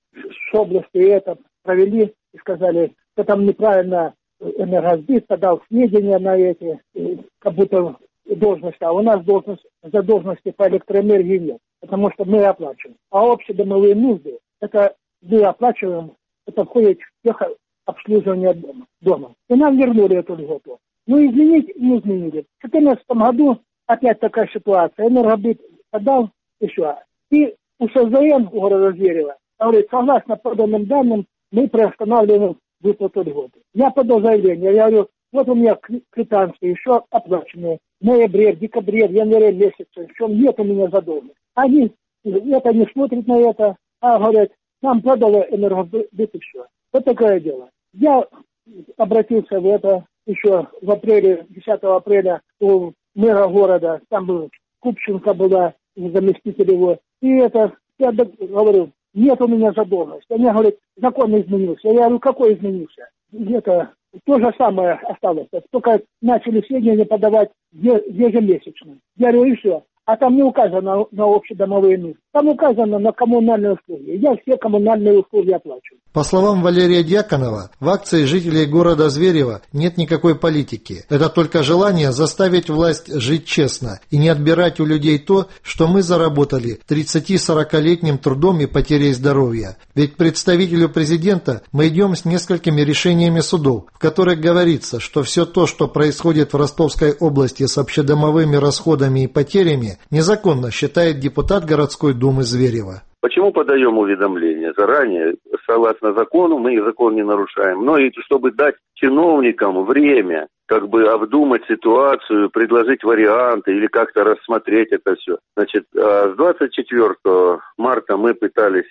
с области это провели и сказали, что там неправильно Энергосбыт подал сведения на эти, как будто должность, а у нас должность, задолженности по электроэнергии нет, потому что мы оплачиваем. А общедомовые нужды, это мы оплачиваем, это входит в тех обслуживание дома. дома. И нам вернули эту льготу. Ну, изменить не изменили. В две тысячи четырнадцатом году опять такая ситуация. Энергобит подал еще. И у СЗН, у города Зверева, говорит, согласно поданным данным, мы приостанавливаем выплату льготы. Я подал заявление. Я говорю, вот у меня квитанции еще оплаченные. В ноябре, в декабре, в январе месяце. В чем нет у меня задолженности. Они это не смотрят на это, а говорят, нам подало энергобит и все. Вот такое дело. Я обратился в это еще в апреле, десятого апреля у мэра города, там был Купченко была, заместитель его. И это, я говорю, нет у меня задолженности. Они говорят, закон изменился. Я говорю, какой изменился? Это то же самое осталось. Только начали сведения подавать ежемесячно. Я говорю, и все. А там не указано на общедомовые нужды. Там указано на коммунальные услуги. Я все коммунальные услуги оплачиваю. По словам Валерия Дьяконова, в акции жителей города Зверева нет никакой политики. Это только желание заставить власть жить честно и не отбирать у людей то, что мы заработали тридцати-сорокалетним трудом и потерей здоровья. Ведь к представителю президента мы идем с несколькими решениями судов, в которых говорится, что все то, что происходит в Ростовской области с общедомовыми расходами и потерями, незаконно, считает депутат городской думы Зверева. Почему подаем уведомления заранее? Согласно закону, мы закон не нарушаем. Но и чтобы дать чиновникам время как бы обдумать ситуацию, предложить варианты или как-то рассмотреть это все. Значит, с двадцать четвёртого марта мы пытались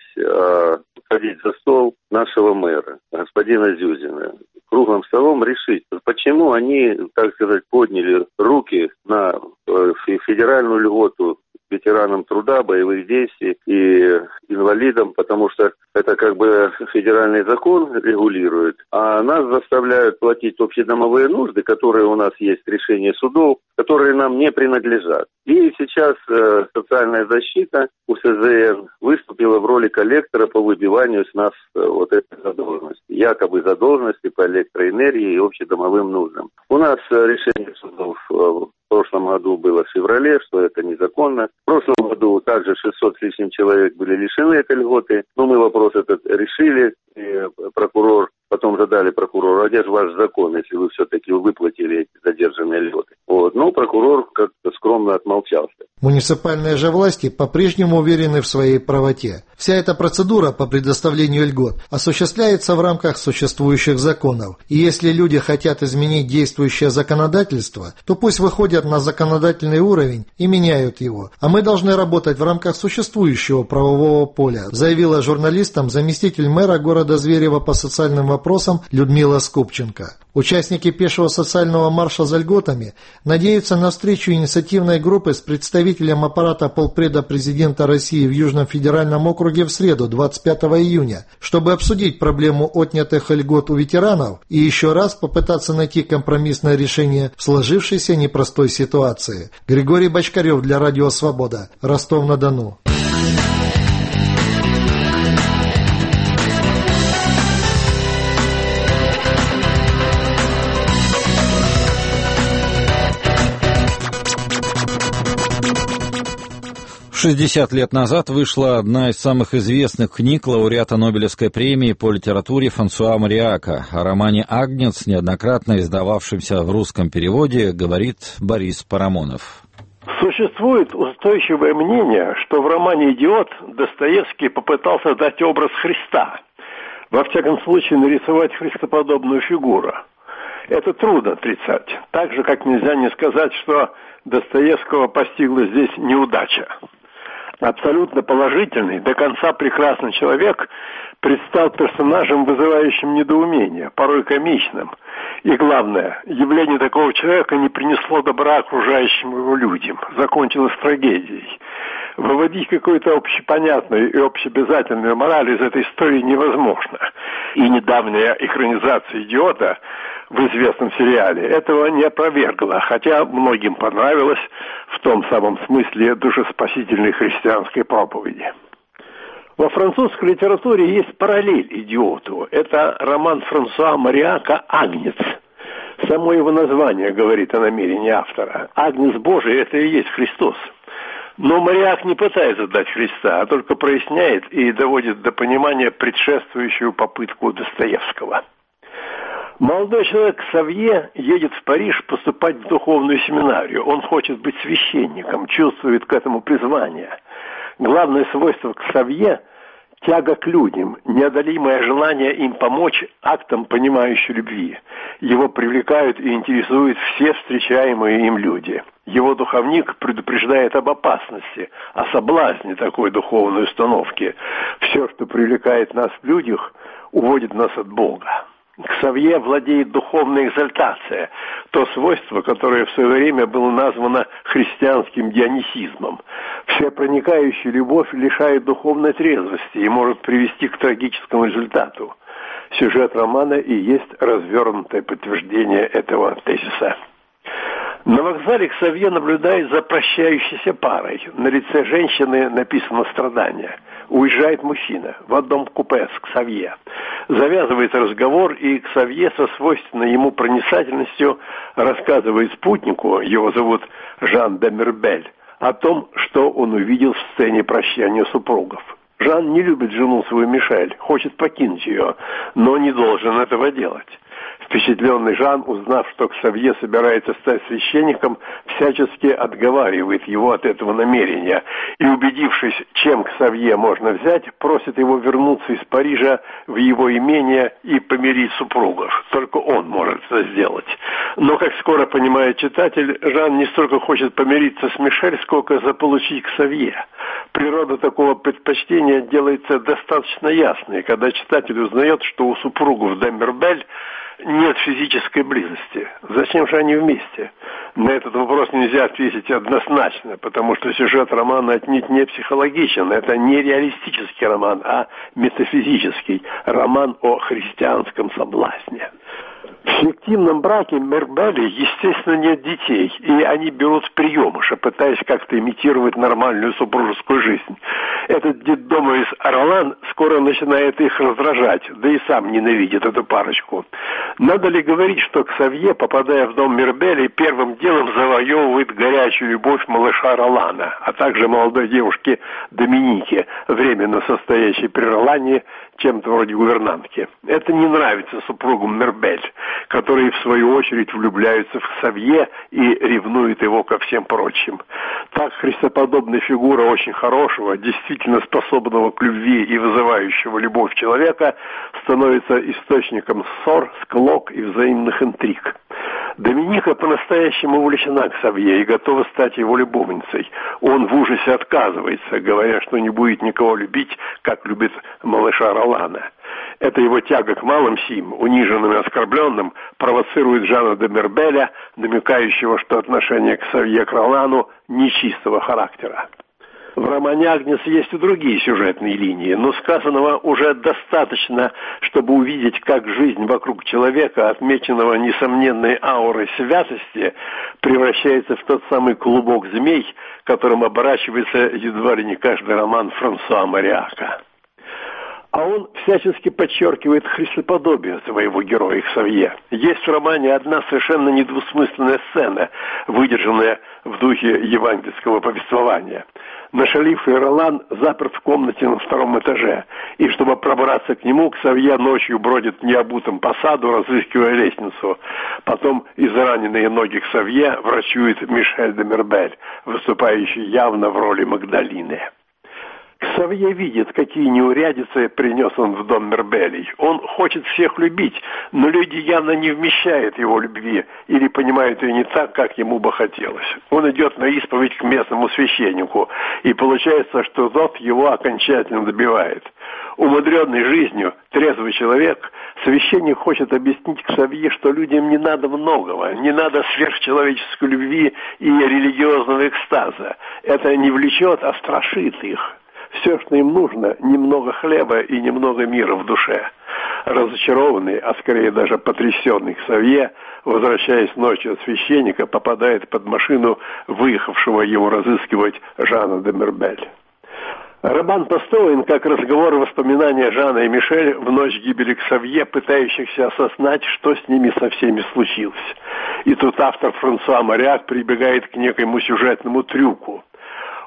садить за стол нашего мэра, господина Зюзина, круглым столом решить, почему они, так сказать, подняли руки на федеральную льготу ветеранам труда, боевых действий и инвалидам, потому что это как бы федеральный закон регулирует, а нас заставляют платить общедомовые нужды, которые у нас есть решение судов, которые нам не принадлежат. И сейчас э, социальная защита у СЗН выступила в роли коллектора по выбиванию с нас э, вот этой задолженности, якобы задолженности по электроэнергии и общедомовым нуждам. У нас э, решение судов э, в прошлом году было в феврале, что это незаконно. В прошлом году также шестьсот с лишним человек были лишены этой льготы, но мы вопрос этот решили, и прокурор, потом задали прокурору, а где же ваш закон, если вы все-таки выплатили эти задержанные льготы. Вот. Но прокурор как-то скромно отмолчался. Муниципальные же власти по-прежнему уверены в своей правоте. Вся эта процедура по предоставлению льгот осуществляется в рамках существующих законов. И если люди хотят изменить действующее законодательство, то пусть выходят на законодательный уровень и меняют его. А мы должны работать в рамках существующего правового поля, заявила журналистам заместитель мэра города Зверева по социальным вопросам Людмила Скупченко. Участники пешего социального марша за льготами надеются на встречу инициативной группы с представителем аппарата полпреда президента России в Южном федеральном округе в среду, двадцать пятого июня, чтобы обсудить проблему отнятых льгот у ветеранов и еще раз попытаться найти компромиссное решение в сложившейся непростой ситуации. Григорий Бочкарев для Радио Свобода, Ростов-на-Дону. шестьдесят лет назад вышла одна из самых известных книг лауреата Нобелевской премии по литературе Франсуа Мариака. О романе «Агнец», неоднократно издававшемся в русском переводе, говорит Борис Парамонов. Существует устойчивое мнение, что в романе «Идиот» Достоевский попытался дать образ Христа. Во всяком случае, нарисовать христоподобную фигуру. Это трудно отрицать. Так же, как нельзя не сказать, что Достоевского постигла здесь неудача. Абсолютно положительный, до конца прекрасный человек предстал персонажем, вызывающим недоумение, порой комичным. И главное, явление такого человека не принесло добра окружающим его людям, закончилось трагедией. Выводить какую-то общепонятную и общеобязательную мораль из этой истории невозможно. И недавняя экранизация «Идиота» в известном сериале этого не опровергла, хотя многим понравилось в том самом смысле душеспасительной христианской проповеди. Во французской литературе есть параллель «Идиоту». Это роман Франсуа Мариака «Агнец». Само его название говорит о намерении автора. Агнец Божий – это и есть Христос. Но Мариак не пытается дать Христа, а только проясняет и доводит до понимания предшествующую попытку Достоевского. Молодой человек Ксавье едет в Париж поступать в духовную семинарию. Он хочет быть священником, чувствует к этому призвание. Главное свойство Ксавье – тяга к людям, неодолимое желание им помочь актом понимающей любви. Его привлекают и интересуют все встречаемые им люди. Его духовник предупреждает об опасности, о соблазне такой духовной установки. Все, что привлекает нас в людях, уводит нас от Бога. Ксавье владеет духовной экзальтацией, то свойство, которое в свое время было названо христианским дионисизмом. Всепроникающая любовь лишает духовной трезвости и может привести к трагическому результату. Сюжет романа и есть развернутое подтверждение этого тезиса. На вокзале Ксавье наблюдает за прощающейся парой. На лице женщины написано страдание. Уезжает мужчина в одном купе с Ксавье. Завязывается разговор, и Ксавье со свойственной ему проницательностью рассказывает спутнику, его зовут Жан де Мирбель, о том, что он увидел в сцене прощания супругов. Жан не любит жену свою Мишель, хочет покинуть ее, но не должен этого делать. Впечатленный Жан, узнав, что Ксавье собирается стать священником, всячески отговаривает его от этого намерения и, убедившись, чем Ксавье можно взять, просит его вернуться из Парижа в его имение и помирить супругов. Только он может это сделать. Но, как скоро понимает читатель, Жан не столько хочет помириться с Мишель, сколько заполучить Ксавье. Природа такого предпочтения делается достаточно ясной, когда читатель узнает, что у супругов де Мирбель нет физической близости. Зачем же они вместе? На этот вопрос нельзя ответить однозначно, потому что сюжет романа отнюдь не психологичен. Это не реалистический роман, а метафизический роман о христианском соблазне. В фиктивном браке Мирбели, естественно, нет детей, и они берут приемыша, пытаясь как-то имитировать нормальную супружескую жизнь. Этот детдомовец Ролан скоро начинает их раздражать, да и сам ненавидит эту парочку. Надо ли говорить, что Ксавье, попадая в дом Мирбели, первым делом завоевывает горячую любовь малыша Ролана, а также молодой девушки Доминики, временно состоящей при Ролане, чем-то вроде гувернантки. Это не нравится супругам Мирбель, которые в свою очередь влюбляются в Ксавье и ревнуют его ко всем прочим. Так христоподобная фигура очень хорошего, действительно способного к любви и вызывающего любовь человека становится источником ссор, склок и взаимных интриг. Доминика по-настоящему увлечена Ксавье и готова стать его любовницей. Он в ужасе отказывается, говоря, что не будет никого любить, как любит малыша Ролана. Эта его тяга к малым сим, униженным и оскорбленным, провоцирует Жана де Мирбеля, намекающего, что отношение Ксавье к Ролану нечистого характера. В романе «Агнец» есть и другие сюжетные линии, но сказанного уже достаточно, чтобы увидеть, как жизнь вокруг человека, отмеченного несомненной аурой святости, превращается в тот самый клубок змей, которым оборачивается едва ли не каждый роман Франсуа Мариака. А он всячески подчеркивает христоподобие своего героя Ксавье. Есть в романе одна совершенно недвусмысленная сцена, выдержанная в духе евангельского повествования. Нашаливший Ролан заперт в комнате на втором этаже, и чтобы пробраться к нему, Ксавье ночью бродит необутым по саду, разыскивая лестницу. Потом израненные ноги Ксавье врачует Мишель де Мирбель, выступающий явно в роли Магдалины. Ксавье видит, какие неурядицы принес он в дом Мирбелей. Он хочет всех любить, но люди явно не вмещают его любви или понимают ее не так, как ему бы хотелось. Он идет на исповедь к местному священнику, и получается, что тот его окончательно добивает. Умудренный жизнью, трезвый человек, священник хочет объяснить Ксавье, что людям не надо многого, не надо сверхчеловеческой любви и религиозного экстаза. Это не влечет, а страшит их. Все, что им нужно, немного хлеба и немного мира в душе. Разочарованный, а скорее даже потрясенный Ксавье, возвращаясь ночью от священника, попадает под машину выехавшего его разыскивать Жана де Мирбель. Роман построен как разговор и воспоминания Жана и Мишель в ночь гибели Ксавье, пытающихся осознать, что с ними со всеми случилось. И тут автор Франсуа Мариак прибегает к некоему сюжетному трюку.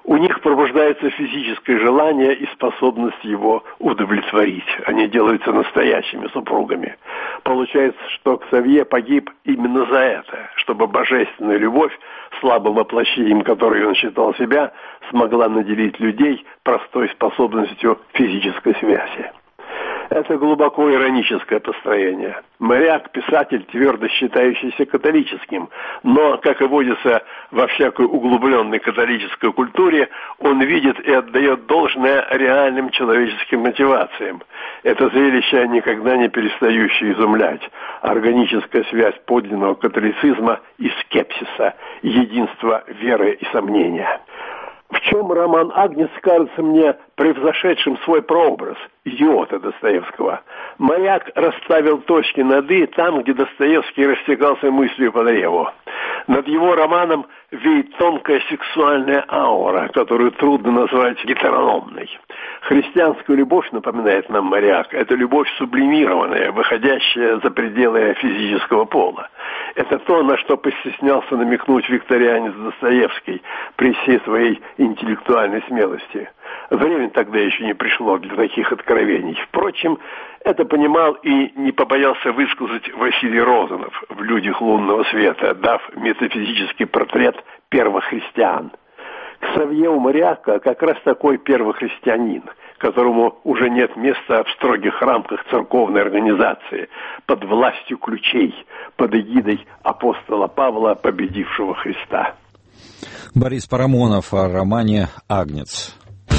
У них пробуждается физическое желание и способность его удовлетворить. Они делаются настоящими супругами. Получается, что Ксавье погиб именно за это, чтобы божественная любовь, слабым воплощением которой он считал себя, смогла наделить людей простой способностью физической связи. Это глубоко ироническое построение. Моряк – писатель, твердо считающийся католическим, но, как и водится во всякой углубленной католической культуре, он видит и отдает должное реальным человеческим мотивациям. Это зрелище никогда не перестающее изумлять. Органическая связь подлинного католицизма и скепсиса, единства веры и сомнения. В чем роман «Агнец» кажется мне превзошедшим свой прообраз, идиота Достоевского. Моряк расставил точки над «и» там, где Достоевский растекался мыслью по древу. Над его романом веет тонкая сексуальная аура, которую трудно назвать гетерономной. Христианскую любовь, напоминает нам моряк, это любовь сублимированная, выходящая за пределы физического пола. Это то, на что постеснялся намекнуть викторианец Достоевский при всей своей интеллектуальной смелости. Время тогда еще не пришло для таких откровений. Впрочем, это понимал и не побоялся высказать Василий Розанов в «Людях лунного света», дав метафизический портрет первых христиан. Ксавье у моряка как раз такой первохристианин, которому уже нет места в строгих рамках церковной организации, под властью ключей, под эгидой апостола Павла, победившего Христа. Борис Парамонов о романе «Агнец».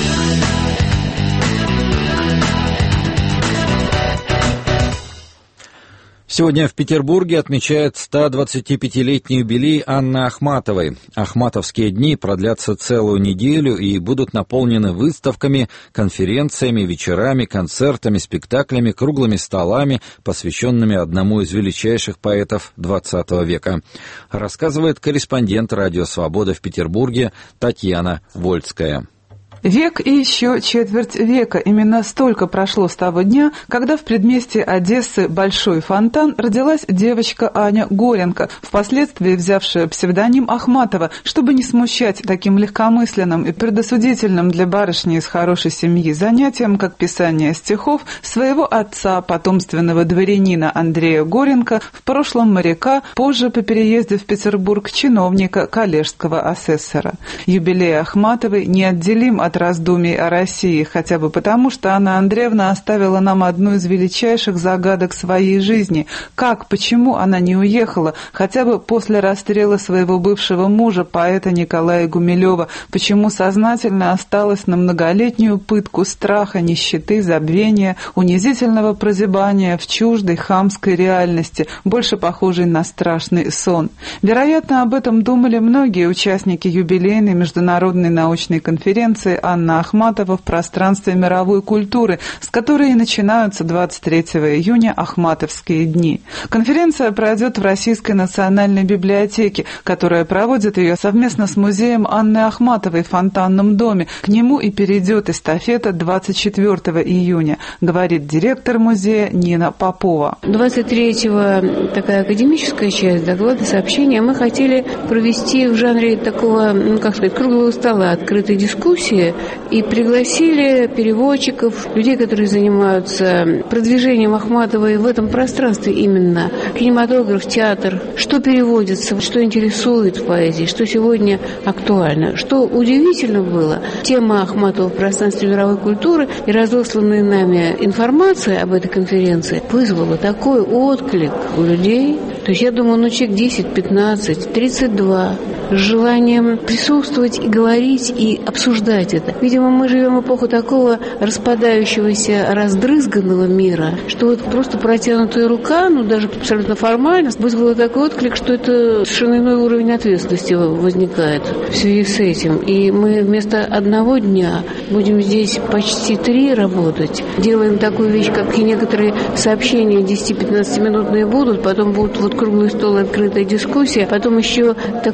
Сегодня в Петербурге отмечают сто двадцатипятилетний юбилей Анны Ахматовой. Ахматовские дни продлятся целую неделю и будут наполнены выставками, конференциями, вечерами, концертами, спектаклями, круглыми столами, посвященными одному из величайших поэтов двадцатого века. Рассказывает корреспондент «Радио Свобода» в Петербурге Татьяна Вольская. Век и еще четверть века. Именно столько прошло с того дня, когда в предместье Одессы Большой Фонтан родилась девочка Аня Горенко, впоследствии взявшая псевдоним Ахматова, чтобы не смущать таким легкомысленным и предосудительным для барышни из хорошей семьи занятием, как писание стихов, своего отца, потомственного дворянина Андрея Горенко, в прошлом моряка, позже по переезде в Петербург чиновника, коллежского асессора. Юбилей Ахматовой неотделим от раздумий о России, хотя бы потому, что Анна Андреевна оставила нам одну из величайших загадок своей жизни. Как, почему она не уехала, хотя бы после расстрела своего бывшего мужа, поэта Николая Гумилева, почему сознательно осталась на многолетнюю пытку страха, нищеты, забвения, унизительного прозябания в чуждой хамской реальности, больше похожей на страшный сон. Вероятно, об этом думали многие участники юбилейной международной научной конференции Анна Ахматова в пространстве мировой культуры, с которой и начинаются двадцать третьего июня Ахматовские дни. Конференция пройдет в Российской национальной библиотеке, которая проводит ее совместно с музеем Анны Ахматовой в Фонтанном доме. К нему и перейдет эстафета двадцать четвертого июня, говорит директор музея Нина Попова. двадцать третьего такая академическая часть доклада, сообщения мы хотели провести в жанре такого, ну, как сказать, круглого стола, открытой дискуссии, и пригласили переводчиков, людей, которые занимаются продвижением Ахматовой в этом пространстве именно. Кинематограф, театр. Что переводится, что интересует в поэзии, что сегодня актуально. Что удивительно было, тема Ахматова в пространстве мировой культуры и разосланная нами информация об этой конференции вызвала такой отклик у людей. То есть я думаю, ну человек десять, пятнадцать, тридцать два с желанием присутствовать и говорить, и обсуждать это. Видимо, мы живем в эпоху такого распадающегося, раздрызганного мира, что вот просто протянутая рука, ну даже абсолютно формально, вызвала такой отклик, что это совершенно иной уровень ответственности возникает в связи с этим. И мы вместо одного дня будем здесь почти три работать. Делаем такую вещь, как и некоторые сообщения десять-пятнадцатиминутные будут, потом будут вот круглый стол, открытая дискуссия, потом еще такой жанр,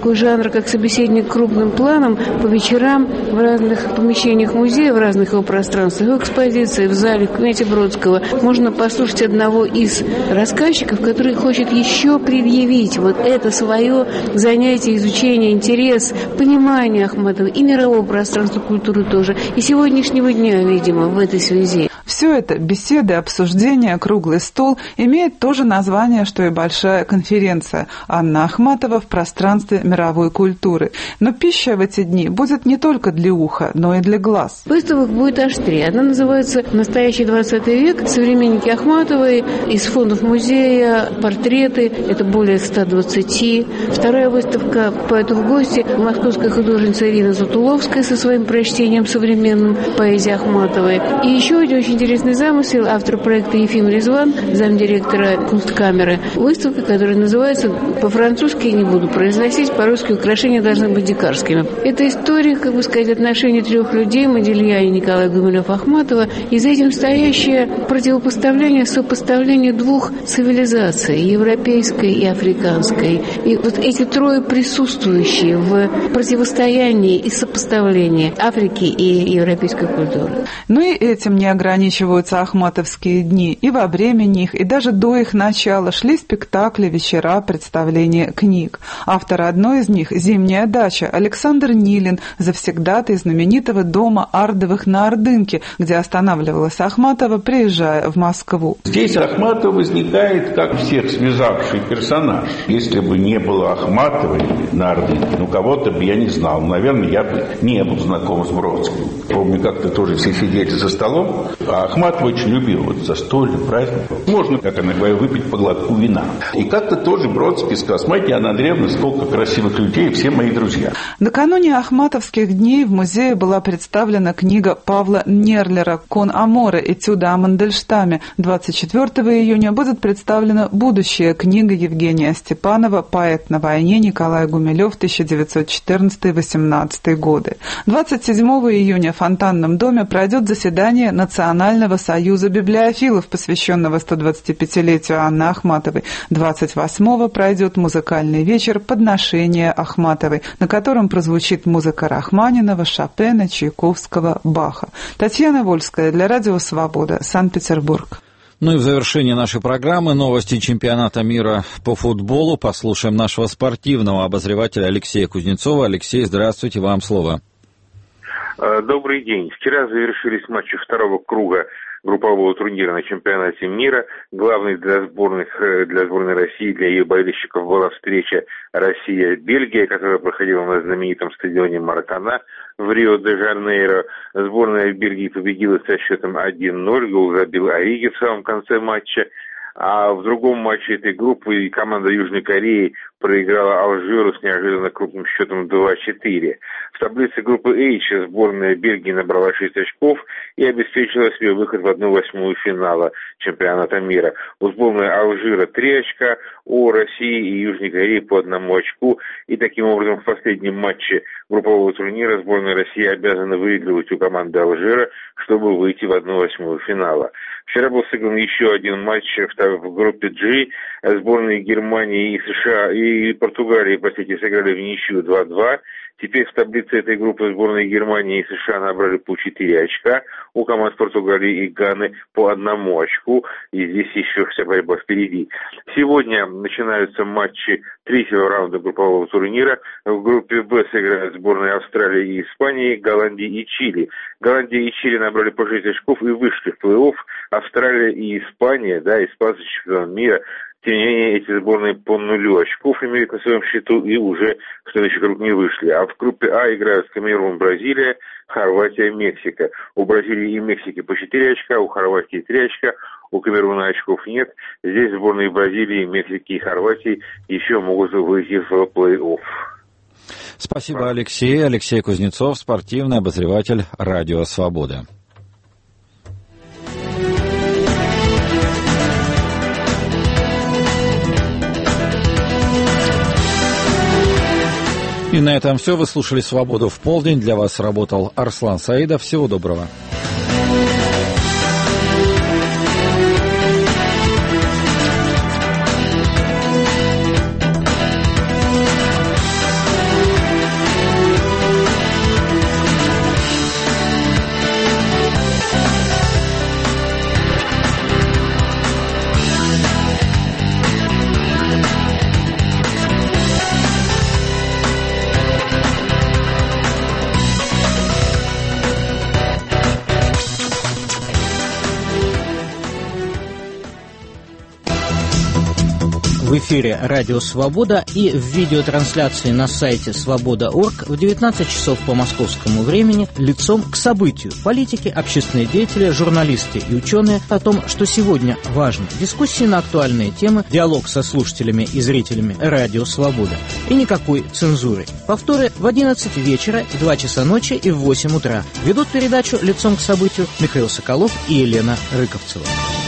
тоже как собеседник крупным планом по вечерам в разных помещениях музея, в разных его пространствах, в экспозиции, в зале, в кабинете Бродского. Можно послушать одного из рассказчиков, который хочет еще предъявить вот это свое занятие, изучение, интерес, понимание Ахматовой и мирового пространства культуры тоже, и сегодняшнего дня, видимо, в этой связи. Все это, беседы, обсуждения, круглый стол, имеет то же название, что и большая конференция «Анна Ахматова в пространстве мировой культуры». Но пища в эти дни будет не только для уха, но и для глаз. Выставок будет аж три. Одна называется «Настоящий двадцатый век. Современники Ахматовой». Из фондов музея портреты. Это более ста двадцати. Вторая выставка «Поэту в гости». Московская художница Ирина Затуловская со своим прочтением современным поэзии Ахматовой. И еще один очень интересный замысел. Автор проекта Ефим Резван, замдиректора Кунсткамеры. Выставка, которая называется, по-французски не буду произносить, по-русски «Украшения должны быть дикарскими». Это история, как бы сказать, отношений трех людей, Модельяне, Николай Гумилев, Ахматова, и за этим стоящее противопоставление, сопоставление двух цивилизаций, европейской и африканской. И вот эти трое присутствующие в противостоянии и сопоставлении Африки и европейской культуры. Ну и этим не ограничиваются ахматовские дни. И во время них, и даже до их начала шли спектакли, вечера, представления книг. Автор одной из них «Зимняя дача» Александр Нилин, завсегдатый знаменитого дома Ардовых на Ордынке, где останавливалась Ахматова, приезжая в Москву. Здесь Ахматова возникает как всех связавший персонаж. Если бы не было Ахматовой на Ордынке, ну кого-то бы я не знал. Наверное, я бы не был знаком с Бродским. Помню, как-то тоже все сидели за столом, а Ахматова очень любил вот застолье, праздник. Можно, как она говорит, выпить по глотку вина. И как-то тоже Бродский сказал: смотрите, Анна Андреевна, столько красивых людей, все мои друзья. Накануне ахматовских дней в музее была представлена книга Павла Нерлера «Кон Аморе. Этюды о Мандельштаме». двадцать четвёртого июня будет представлена будущая книга Евгения Степанова «Поэт на войне. Николай Гумилев. тысяча девятьсот четырнадцатый — восемнадцатый годы». двадцать седьмого июня в Фонтанном доме пройдет заседание Национального союза библиофилов, посвященного сто двадцатипятилетию Анны Ахматовой. двадцать восьмого пройдет музыкальный вечер «Подношение Ахматовой», на котором прозвучит музыка Рахманинова, Шопена, Чайковского, Баха. Татьяна Вольская для Радио Свобода, Санкт-Петербург. Ну и в завершении нашей программы новости чемпионата мира по футболу. Послушаем нашего спортивного обозревателя Алексея Кузнецова. Алексей, здравствуйте, вам слово. Добрый день. Вчера завершились матчи второго круга группового турнира на чемпионате мира. Главной для сборных, для сборной России, для ее болельщиков была встреча Россия-Бельгия, которая проходила на знаменитом стадионе Маракана в Рио-де-Жанейро. Сборная Бельгии победила со счетом один ноль, гол забил Ориги в самом конце матча. А в другом матче этой группы команда Южной Кореи проиграла Алжиру с неожиданно крупным счетом два четыре. В таблице группы H сборная Бельгии набрала шесть очков и обеспечила себе выход в одну восьмую финала чемпионата мира. У сборной Алжира три очка, у России и Южной Кореи по одному очку. И таким образом в последнем матче группового турнира сборная России обязана выигрывать у команды Алжира, чтобы выйти в одну восьмую финала. Вчера был сыгран еще один матч в группе G. Сборные Германии и США и Португалии, простите, сыграли в ничью два-два. Теперь в таблице этой группы сборные Германии и США набрали по четыре очка, у команд Португалии и Ганы по одному очку, и здесь еще вся борьба впереди. Сегодня начинаются матчи третьего раунда группового турнира. В группе Б сыграют сборные Австралии и Испании, Голландии и Чили. Голландия и Чили набрали по шесть очков и вышли в плей-офф. Австралия и Испания, да, испанцы чемпион мира. Тем не менее, эти сборные по нулю очков имеют на своем счету и уже в следующий круг не вышли. А в группе А играют Камерун, Бразилия, Хорватия, Мексика. У Бразилии и Мексики по четыре очка, у Хорватии три очка, у Камеруна очков нет. Здесь сборные Бразилии, Мексики и Хорватии еще могут выйти в плей-офф. Спасибо, Алексей. Алексей Кузнецов, спортивный обозреватель Радио Свобода. И на этом все. Вы слушали «Свободу в полдень». Для вас работал Арслан Саидов. Всего доброго. В эфире «Радио Свобода» и в видеотрансляции на сайте свобода точка орг в девятнадцать часов по московскому времени «Лицом к событию». Политики, общественные деятели, журналисты и ученые о том, что сегодня важно. Дискуссии на актуальные темы, диалог со слушателями и зрителями «Радио Свобода». И никакой цензуры. Повторы в одиннадцать вечера, в два часа ночи и в восемь утра. Ведут передачу «Лицом к событию» Михаил Соколов и Елена Рыковцева.